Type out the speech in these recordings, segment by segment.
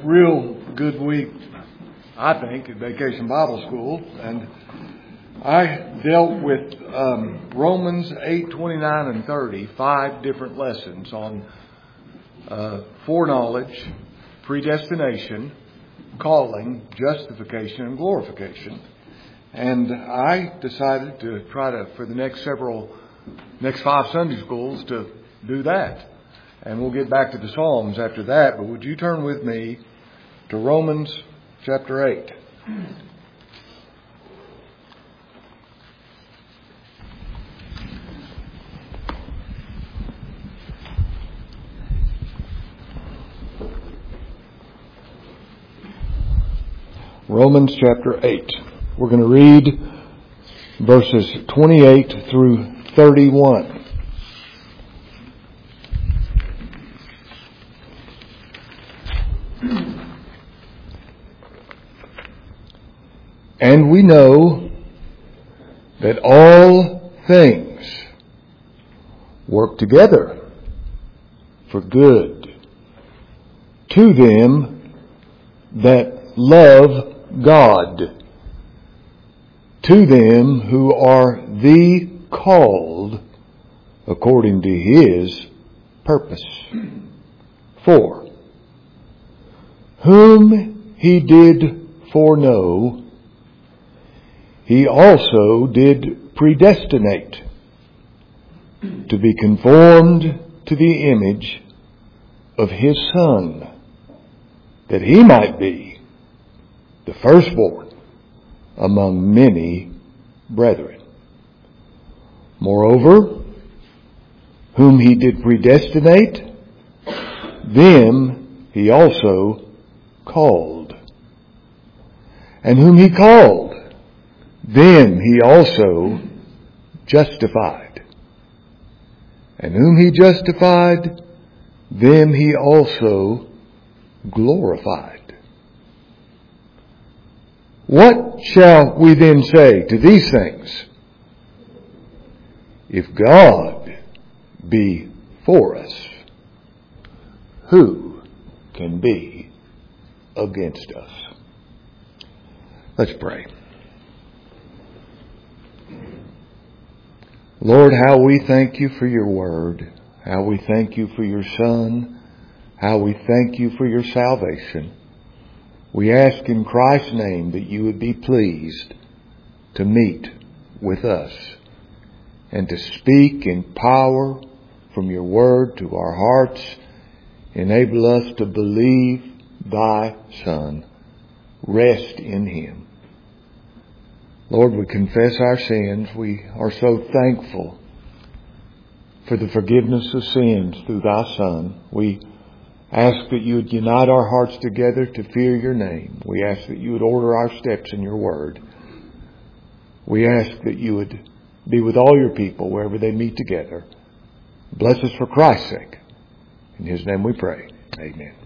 real good week, I think, at Vacation Bible School, and I dealt with Romans 8, 29, and 30, 5 different lessons on foreknowledge, predestination, calling, justification, and glorification. And I decided to try to, for the next 5 Sunday schools, to do that. And we'll get back to the Psalms after that. But would you turn with me to Romans chapter 8. Romans chapter 8. We're going to read verses 28 through 31. And we know that all things work together for good to them that love God, to them who are the called according to His purpose. For whom He did foreknow, He also did predestinate to be conformed to the image of His Son, that He might be the firstborn among many brethren. Moreover, whom He did predestinate, them He also called. And whom He called, them He also justified. And whom He justified, them He also glorified. What shall we then say to these things? If God be for us, who can be against us? Let's pray. Lord, how we thank You for Your word, how we thank You for Your Son, how we thank You for Your salvation. We ask in Christ's name that You would be pleased to meet with us and to speak in power from Your word to our hearts. Enable us to believe Thy Son, rest in Him. Lord, we confess our sins. We are so thankful for the forgiveness of sins through Thy Son. We ask that You would unite our hearts together to fear Your name. We ask that You would order our steps in Your word. We ask that You would be with all Your people wherever they meet together. Bless us for Christ's sake. In His name we pray. Amen.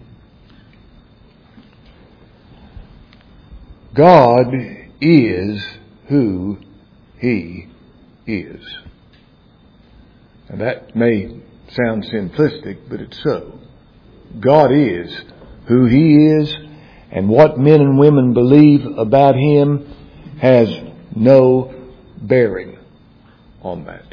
God is who He is. And that may sound simplistic, but it's so. God is who He is, and what men and women believe about Him has no bearing on that.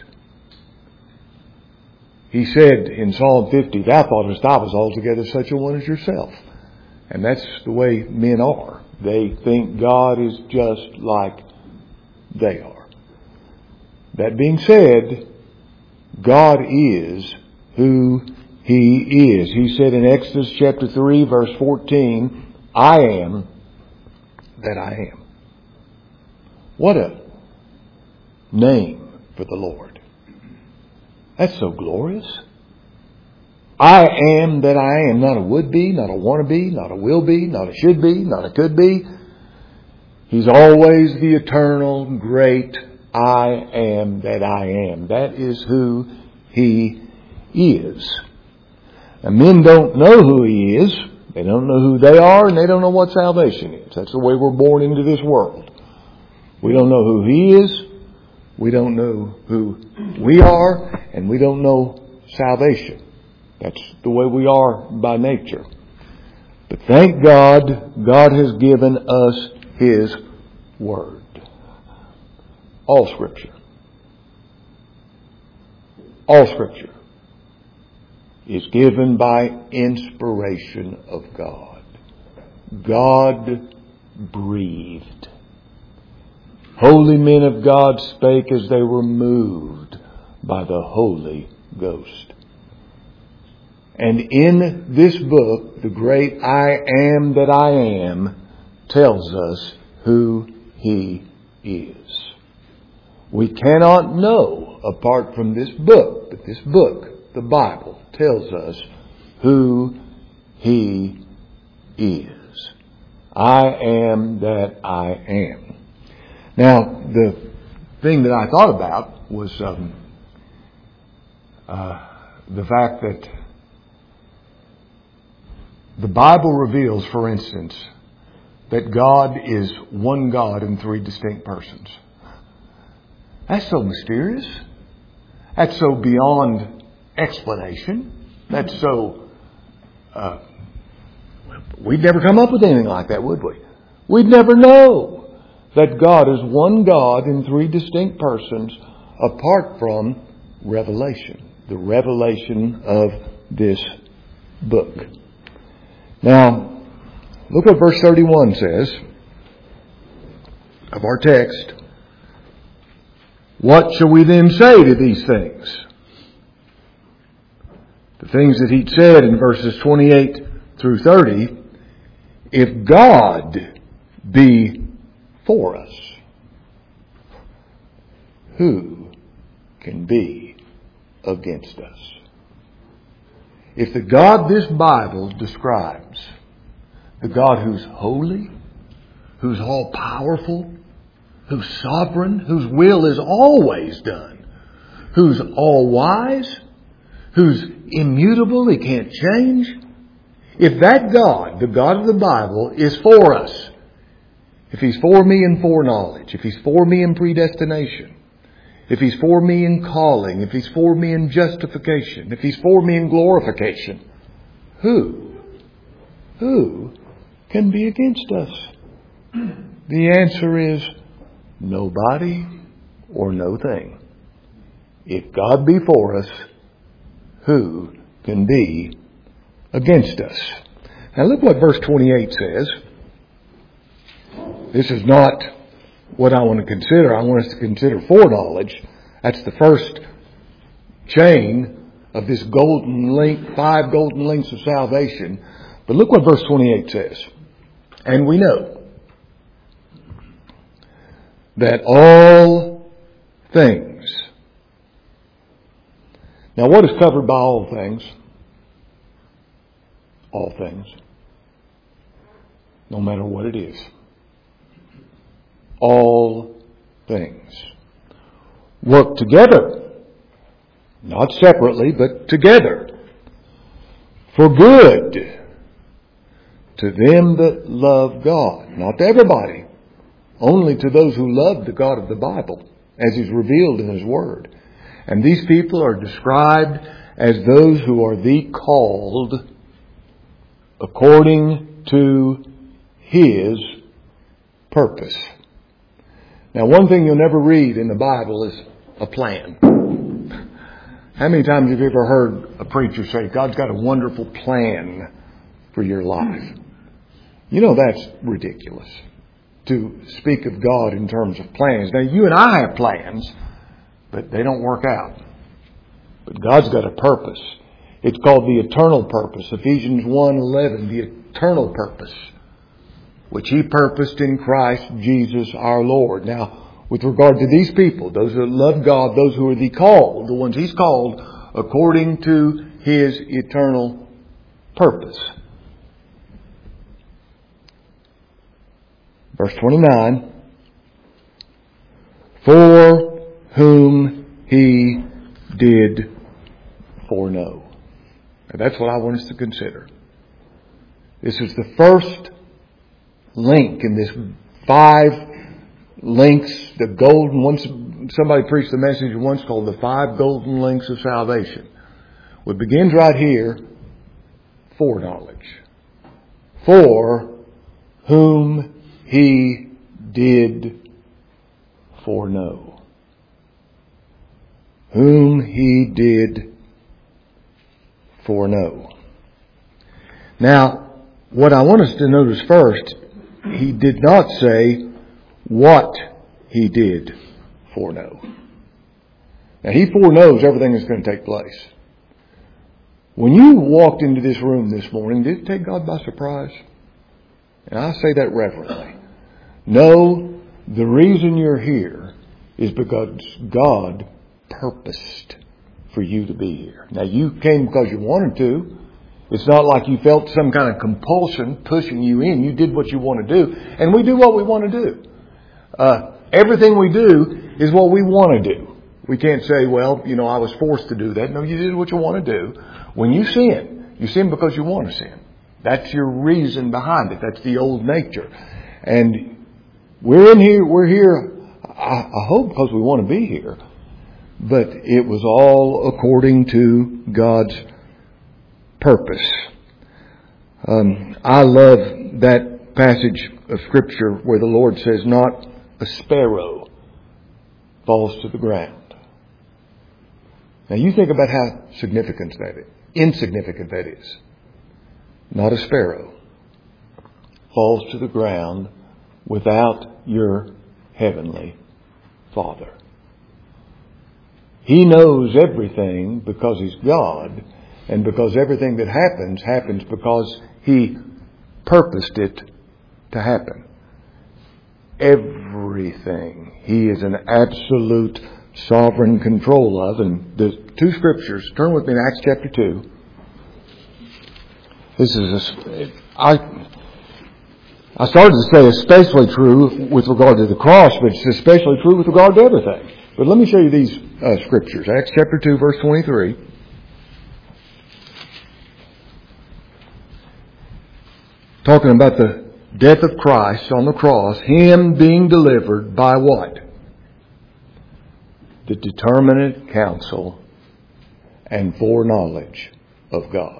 He said in Psalm 50, Thou thoughtest I was altogether such a one as yourself. And that's the way men are. They think God is just like they are. That being said, God is who He is. He said in Exodus chapter 3 verse 14, I am that I am. What a name for the Lord. That's so glorious. I am that I am. Not a would be, not a want to be, not a will be, not a should be, not a could be. He's always the eternal, great I am that I am. That is who He is. And men don't know who He is. They don't know who they are, and they don't know what salvation is. That's the way we're born into this world. We don't know who He is. We don't know who we are, and we don't know salvation. That's the way we are by nature. But thank God, God has given us His Word. All Scripture. All Scripture is given by inspiration of God. God breathed. Holy men of God spake as they were moved by the Holy Ghost. And in this book, the great I Am that I Am tells us who He is. We cannot know apart from this book, but this book, the Bible, tells us who He is. I am that I am. Now, the thing that I thought about was the fact that the Bible reveals, for instance, that God is one God in three distinct persons. That's so mysterious. That's so beyond explanation. That's so... we'd never come up with anything like that, would we? We'd never know that God is one God in three distinct persons apart from revelation. The revelation of this book. Now, look what verse 31 says of our text. What shall we then say to these things? The things that he said in verses 28 through 30. If God be for us, who can be against us? If the God this Bible describes, the God who's holy, who's all-powerful, who's sovereign, whose will is always done, who's all-wise, who's immutable, He can't change. If that God, the God of the Bible, is for us, if He's for me in foreknowledge, if He's for me in predestination, if He's for me in calling, if He's for me in justification, if He's for me in glorification, who can be against us? The answer is nobody or no thing. If God be for us, who can be against us? Now look what verse 28 says. This is not what I want to consider. I want us to consider foreknowledge. That's the first chain of this golden link, 5 golden links of salvation. But look what verse 28 says. And we know that all things. Now what is covered by all things? All things. No matter what it is. All things work together, not separately, but together, for good to them that love God. Not to everybody, only to those who love the God of the Bible, as He's revealed in His Word. And these people are described as those who are the called according to His purpose. Now, one thing you'll never read in the Bible is a plan. How many times have you ever heard a preacher say, God's got a wonderful plan for your life? You know that's ridiculous, to speak of God in terms of plans. Now, you and I have plans, but they don't work out. But God's got a purpose. It's called the eternal purpose. Ephesians 1:11, the eternal purpose, which He purposed in Christ Jesus our Lord. Now, with regard to these people, those who love God, those who are the called, the ones He's called according to His eternal purpose. Verse 29, for whom He did foreknow. Now, that's what I want us to consider. This is the first link in this 5 links, the golden ones. Somebody preached the message once called the 5 golden links of salvation. It begins right here, foreknowledge. For whom He did foreknow. Whom He did foreknow. Now, what I want us to notice first, He did not say what He did foreknow. Now, He foreknows everything that's going to take place. When you walked into this room this morning, did it take God by surprise? And I say that reverently. No, the reason you're here is because God purposed for you to be here. Now, you came because you wanted to. It's not like you felt some kind of compulsion pushing you in. You did what you want to do. And we do what we want to do. Everything we do is what we want to do. We can't say, well, I was forced to do that. No, you did what you want to do. When you sin because you want to sin. That's your reason behind it. That's the old nature. And we're here, I hope because we want to be here. But it was all according to God's purpose. I love that passage of Scripture where the Lord says, not a sparrow falls to the ground. Now you think about how insignificant that is. Not a sparrow falls to the ground without your heavenly Father. He knows everything because He's God, and because everything that happens because He purposed it to happen. Everything He is in absolute sovereign control of. And the two scriptures, turn with me to Acts chapter 2. This is, I started to say especially true with regard to the cross, but it's especially true with regard to everything. But let me show you these scriptures. Acts chapter 2, verse 23. Talking about the death of Christ on the cross, Him being delivered by what? The determinate counsel and foreknowledge of God.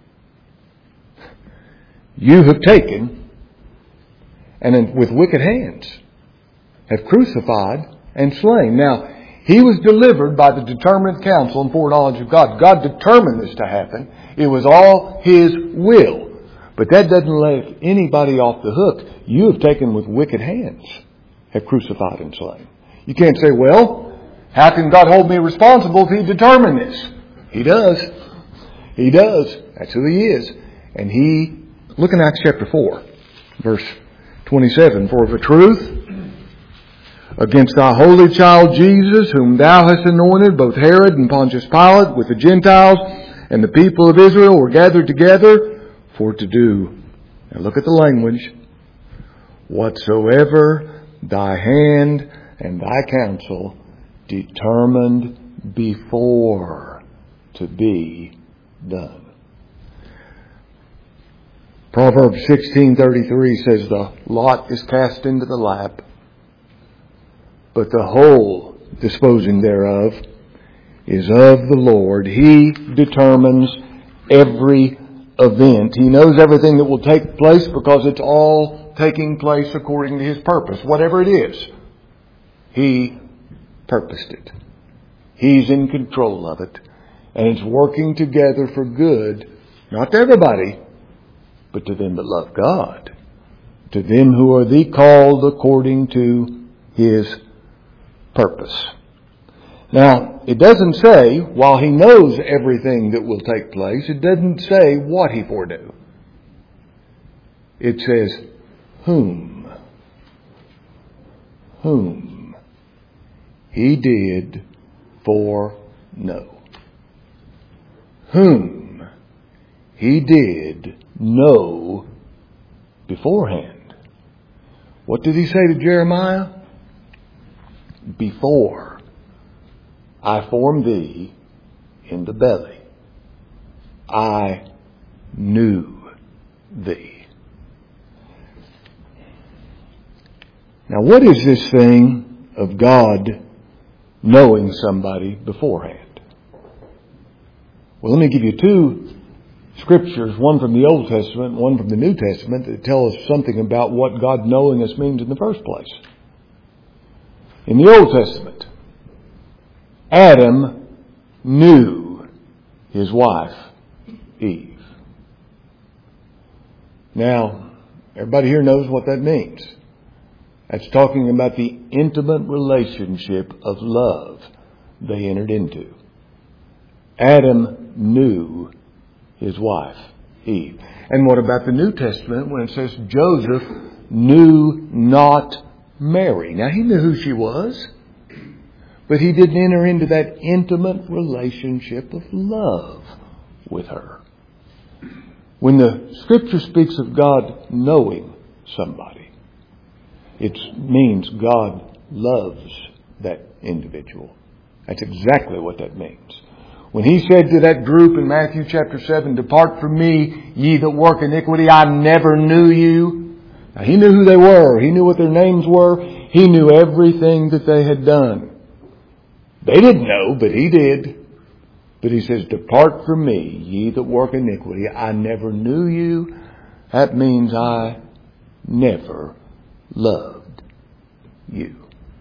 You have taken and with wicked hands have crucified and slain. Now, He was delivered by the determinate counsel and foreknowledge of God. God determined this to happen. It was all His will. But that doesn't let anybody off the hook. You have taken with wicked hands, have crucified and slain. You can't say, well, how can God hold me responsible if He determined this? He does. He does. That's who He is. And He, look in Acts chapter 4, verse 27. For of a truth, against thy holy child Jesus, whom thou hast anointed, both Herod and Pontius Pilate with the Gentiles and the people of Israel were gathered together for to do, now look at the language, whatsoever thy hand and thy counsel determined before to be done. Proverbs 16:33 says, the lot is cast into the lap, but the whole disposing thereof is of the Lord. He determines every event. He knows everything that will take place because it's all taking place according to His purpose. Whatever it is, He purposed it. He's in control of it. And it's working together for good, not to everybody, but to them that love God. To them who are the called according to His purpose. Now, it doesn't say, while He knows everything that will take place, it doesn't say what He foreknew. It says, whom He did foreknow. Whom He did know beforehand. What did He say to Jeremiah? Before I formed thee in the belly, I knew thee. Now, what is this thing of God knowing somebody beforehand? Well, let me give you two scriptures, one from the Old Testament, one from the New Testament, that tell us something about what God knowing us means in the first place. In the Old Testament, Adam knew his wife, Eve. Now, everybody here knows what that means. That's talking about the intimate relationship of love they entered into. Adam knew his wife, Eve. And what about the New Testament when it says Joseph knew not Mary? Now, he knew who she was, but he didn't enter into that intimate relationship of love with her. When the Scripture speaks of God knowing somebody, it means God loves that individual. That's exactly what that means. When he said to that group in Matthew chapter 7, "Depart from me, ye that work iniquity, I never knew you." Now, he knew who they were. He knew what their names were. He knew everything that they had done. They didn't know, but he did. But he says, "Depart from me, ye that work iniquity, I never knew you." That means I never loved you.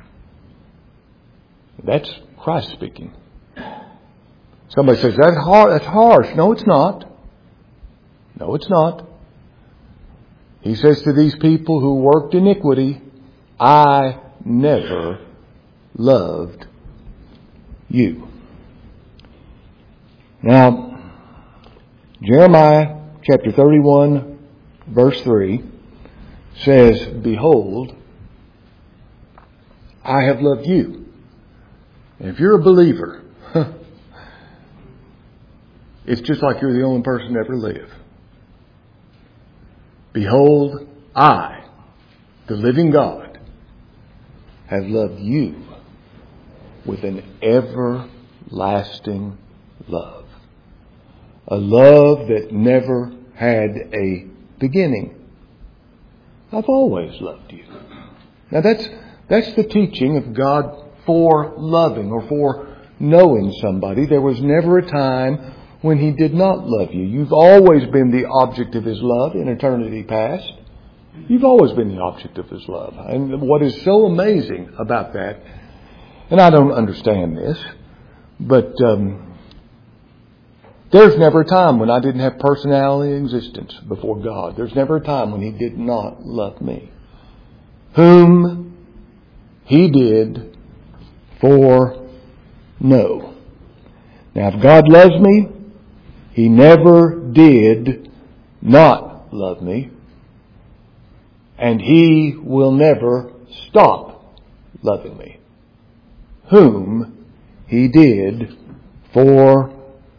That's Christ speaking. Somebody says, that's harsh. No, it's not. No, it's not. He says to these people who worked iniquity, I never loved you. Now, Jeremiah chapter 31, verse 3 says, "Behold, I have loved you." And if you're a believer, it's just like you're the only person to ever live. "Behold, I, the living God, have loved you with an everlasting love." A love that never had a beginning. I've always loved you. Now that's the teaching of God for loving or for knowing somebody. There was never a time when He did not love you. You've always been the object of His love in eternity past. You've always been the object of His love. And what is so amazing about that, and I don't understand this, but there's never a time when I didn't have personality and existence before God. There's never a time when He did not love me. Whom He did foreknow. Now, if God loves me, He never did not love me. And He will never stop loving me. Whom He did foreknow.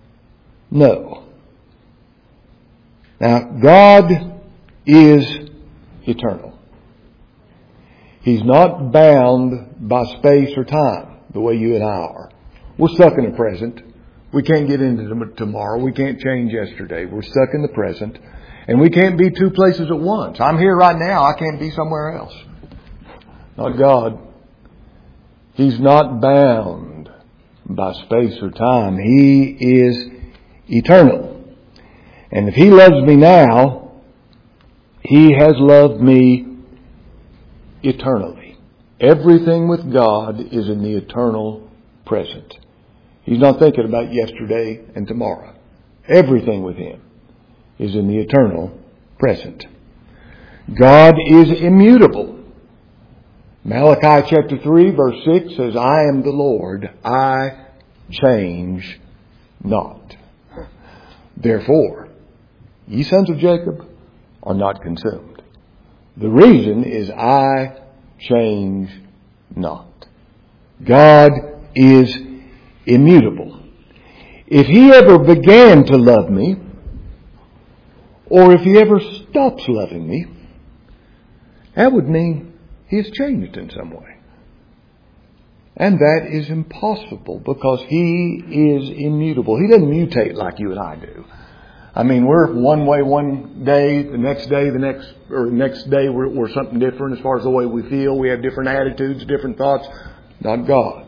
Now, God is eternal. He's not bound by space or time the way you and I are. We're stuck in the present. We can't get into tomorrow. We can't change yesterday. We're stuck in the present. And we can't be two places at once. I'm here right now. I can't be somewhere else. Not God. He's not bound by space or time. He is eternal. And if He loves me now, He has loved me eternally. Everything with God is in the eternal present. He's not thinking about yesterday and tomorrow. Everything with Him is in the eternal present. God is immutable. Malachi chapter 3 verse 6 says, "I am the Lord, I change not. Therefore, ye sons of Jacob are not consumed." The reason is I change not. God is immutable. If He ever began to love me, or if He ever stops loving me, that would mean He has changed in some way. And that is impossible because He is immutable. He doesn't mutate like you and I do. I mean, we're one way one day, the next day we're something different as far as the way we feel. We have different attitudes, different thoughts. Not God.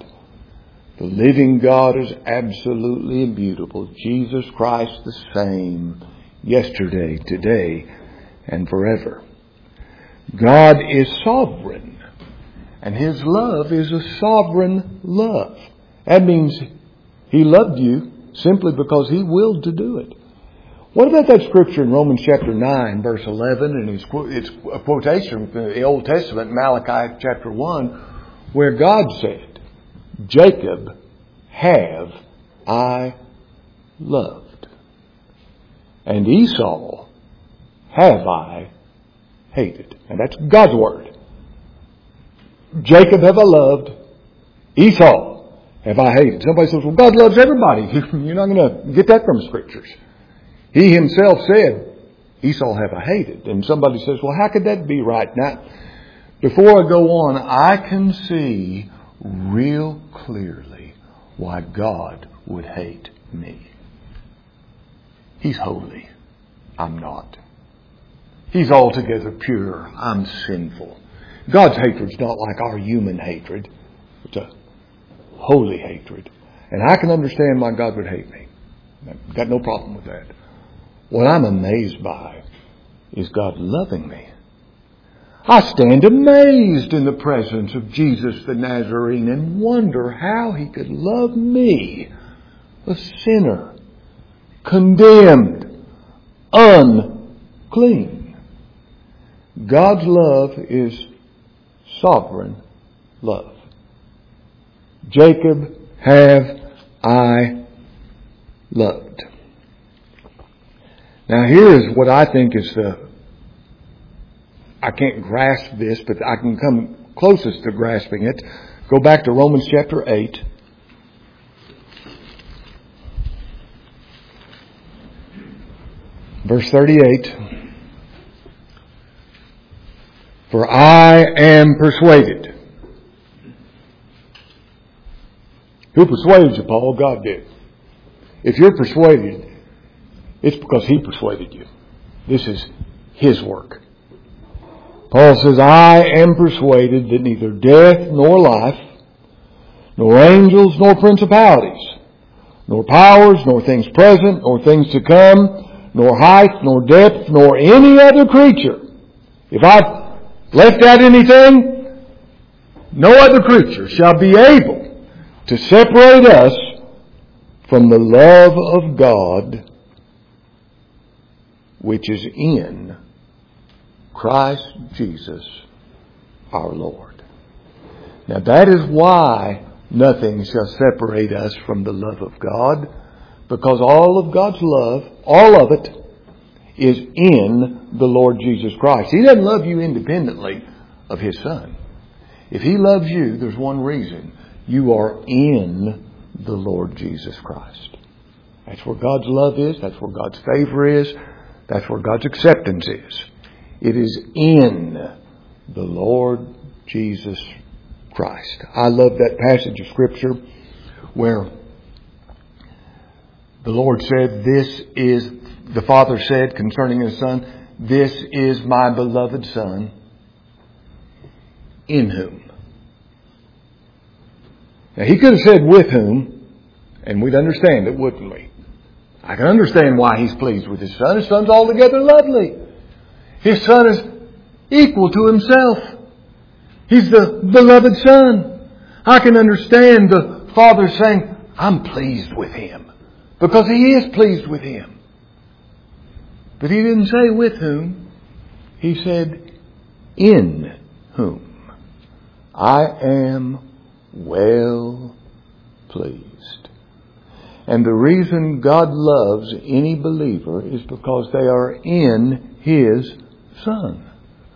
The living God is absolutely immutable. Jesus Christ the same yesterday, today, and forever. God is sovereign, and His love is a sovereign love. That means He loved you simply because He willed to do it. What about that scripture in Romans chapter 9, verse 11, and it's a quotation from the Old Testament, Malachi chapter 1, where God said, Jacob have I loved, and Esau have I hated. And that's God's word. Jacob have I loved, Esau have I hated. Somebody says, well, God loves everybody. You're not going to get that from Scriptures. He Himself said, Esau have I hated. And somebody says, well, how could that be right? Now, before I go on, I can see real clearly why God would hate me. He's holy. I'm not. He's altogether pure. I'm sinful. God's hatred's not like our human hatred. It's a holy hatred. And I can understand why God would hate me. I've got no problem with that. What I'm amazed by is God loving me. I stand amazed in the presence of Jesus the Nazarene and wonder how He could love me, a sinner, condemned, unclean. God's love is sovereign love. Jacob have I loved. Now here is what I think is I can't grasp this, but I can come closest to grasping it. Go back to Romans chapter 8. Verse 38. For I am persuaded. Who persuaded you, Paul? God did. If you're persuaded, it's because He persuaded you. This is His work. Paul says, I am persuaded that neither death nor life, nor angels nor principalities, nor powers, nor things present, nor things to come, nor height, nor depth, nor any other creature. If I've left out anything, no other creature shall be able to separate us from the love of God which is in Christ Jesus our Lord. Now that is why nothing shall separate us from the love of God, because all of God's love, all of it, is in the Lord Jesus Christ. He doesn't love you independently of His Son. If He loves you, there's one reason. You are in the Lord Jesus Christ. That's where God's love is. That's where God's favor is. That's where God's acceptance is. It is in the Lord Jesus Christ. I love that passage of Scripture where the Lord said, the Father said concerning His Son, this is my beloved Son, in whom. Now He could have said with whom, and we'd understand it, wouldn't we? I can understand why He's pleased with His Son. His Son's altogether lovely. His Son is equal to Himself. He's the beloved Son. I can understand the Father saying, I'm pleased with Him. Because He is pleased with Him. But He didn't say with whom. He said, in whom I am well pleased. And the reason God loves any believer is because they are in His Son.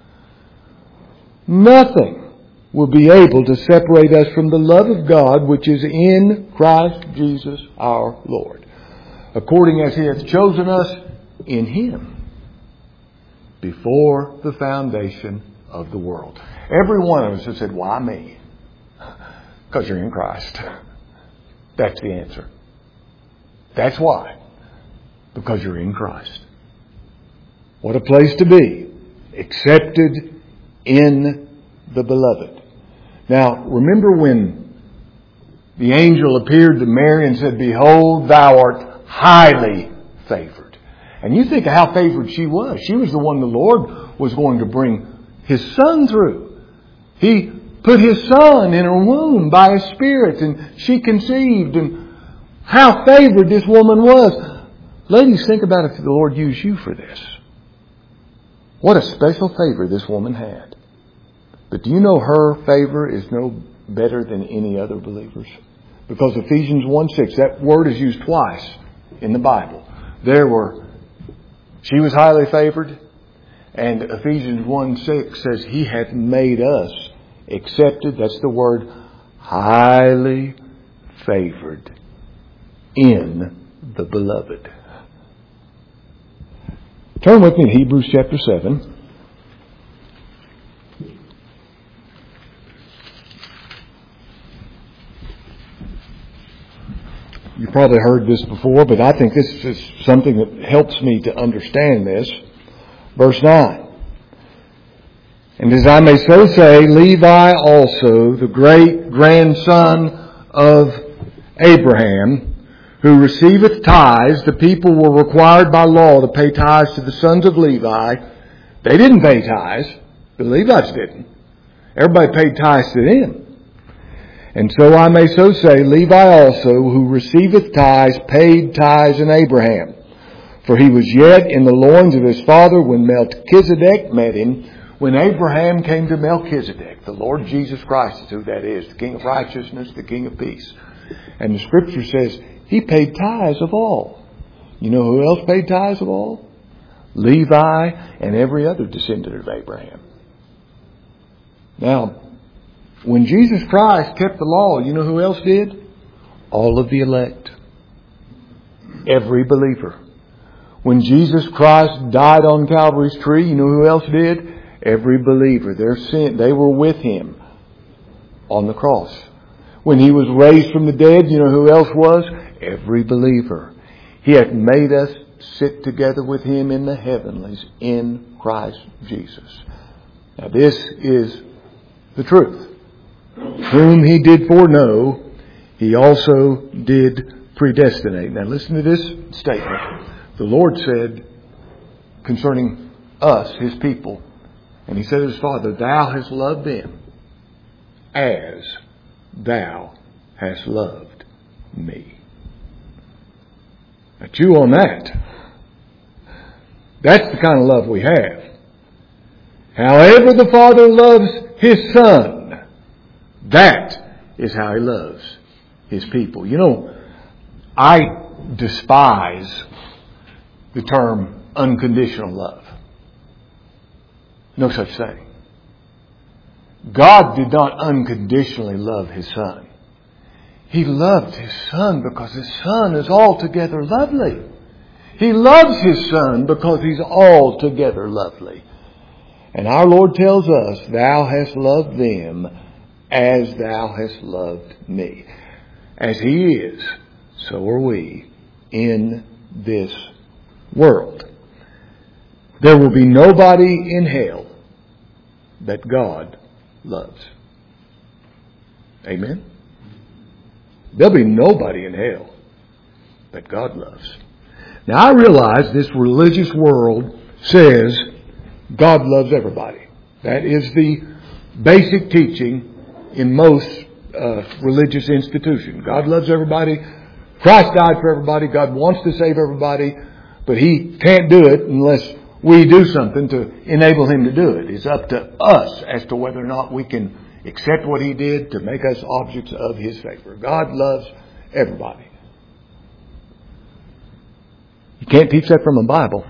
Nothing will be able to separate us from the love of God which is in Christ Jesus our Lord, according as He hath chosen us in Him before the foundation of the world. Every one of us has said, why me? Because you're in Christ. That's the answer. That's why. Because you're in Christ. What a place to be. Accepted in the Beloved. Now, remember when the angel appeared to Mary and said, behold, thou art highly favored. And you think of how favored she was. She was the one the Lord was going to bring His Son through. He put His Son in her womb by His Spirit, and she conceived. And how favored this woman was. Ladies, think about if the Lord used you for this. What a special favor this woman had. But do you know her favor is no better than any other believers? Because Ephesians 1:6, that word is used twice in the Bible. She was highly favored, and Ephesians 1:6 says He hath made us accepted. That's the word, highly favored in the beloved. Turn with me to Hebrews chapter 7. You've probably heard this before, but I think this is something that helps me to understand this. Verse 9. And as I may so say, Levi also, the great grandson of Abraham, who receiveth tithes, the people were required by law to pay tithes to the sons of Levi. They didn't pay tithes. The Levites didn't. Everybody paid tithes to them. And so I may so say, Levi also, who receiveth tithes, paid tithes in Abraham. For he was yet in the loins of his father when Melchizedek met him. When Abraham came to Melchizedek, the Lord Jesus Christ is who that is, the King of righteousness, the King of peace. And the Scripture says he paid tithes of all. You know who else paid tithes of all? Levi and every other descendant of Abraham. Now, when Jesus Christ kept the law, you know who else did? All of the elect. Every believer. When Jesus Christ died on Calvary's tree, you know who else did? Every believer. They were with Him on the cross. When He was raised from the dead, you know who else was? Every believer. He hath made us sit together with Him in the heavenlies in Christ Jesus. Now this is the truth. Whom He did foreknow, He also did predestinate. Now listen to this statement. The Lord said concerning us, His people, and He said to His Father, Thou hast loved them as Thou hast loved me. Now chew on that. That's the kind of love we have. However the Father loves His Son, that is how He loves His people. You know, I despise the term unconditional love. No such thing. God did not unconditionally love His Son. He loved His Son because His Son is altogether lovely. He loves His Son because He's altogether lovely. And our Lord tells us, Thou hast loved them as Thou hast loved me. As He is, so are we in this world. There will be nobody in hell that God loves. Amen? There'll be nobody in hell that God loves. Now I realize this religious world says God loves everybody. That is the basic teaching in most religious institutions. God loves everybody. Christ died for everybody. God wants to save everybody. But He can't do it unless we do something to enable Him to do it. It's up to us as to whether or not we can accept what He did to make us objects of His favor. God loves everybody. You can't teach that from the Bible.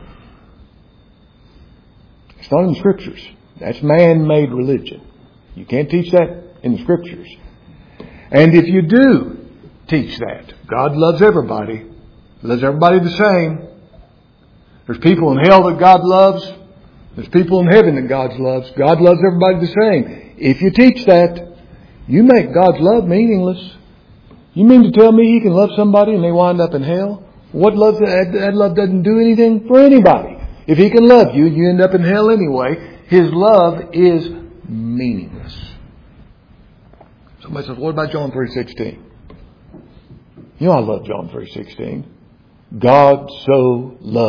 It's not in the Scriptures. That's man-made religion. You can't teach that in the Scriptures. And if you do teach that, God loves everybody. He loves everybody the same. There's people in hell that God loves. There's people in heaven that God loves. God loves everybody the same. If you teach that, you make God's love meaningless. You mean to tell me He can love somebody and they wind up in hell? What love? That love doesn't do anything for anybody. If He can love you, you end up in hell anyway. His love is meaningless. Somebody says, what about John 3:16? You know I love John 3:16. God so loved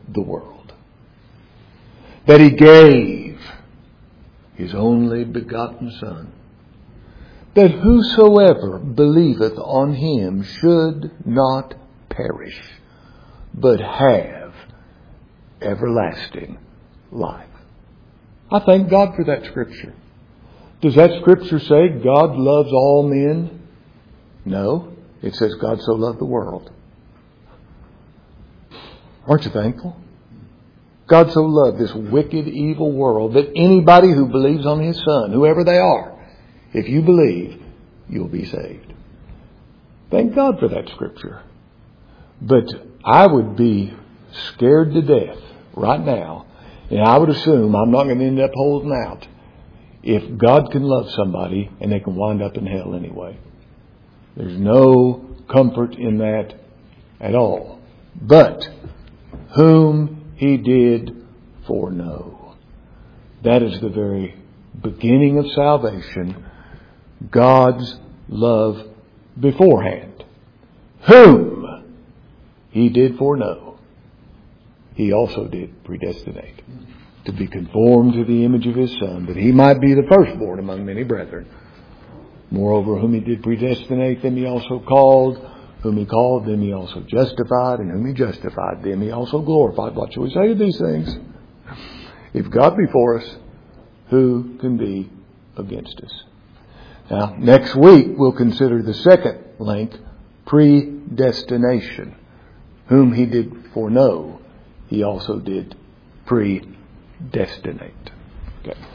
the world, that He gave His only begotten Son, that whosoever believeth on Him should not perish, but have everlasting life. I thank God for that Scripture. Does that Scripture say God loves all men? No. It says God so loved the world. Aren't you thankful? God so loved this wicked, evil world that anybody who believes on His Son, whoever they are, if you believe, you'll be saved. Thank God for that Scripture. But I would be scared to death right now, and I would assume I'm not going to end up holding out, if God can love somebody and they can wind up in hell anyway. There's no comfort in that at all. But whom He did foreknow. That is the very beginning of salvation. God's love beforehand. Whom He did foreknow, He also did predestinate to be conformed to the image of His Son, that He might be the firstborn among many brethren. Moreover, whom He did predestinate, them He also called. Whom He called, them He also justified. And whom He justified, them He also glorified. What shall we say to these things? If God be for us, who can be against us? Now, next week we'll consider the second link, predestination. Whom He did foreknow, He also did predestinate. Okay.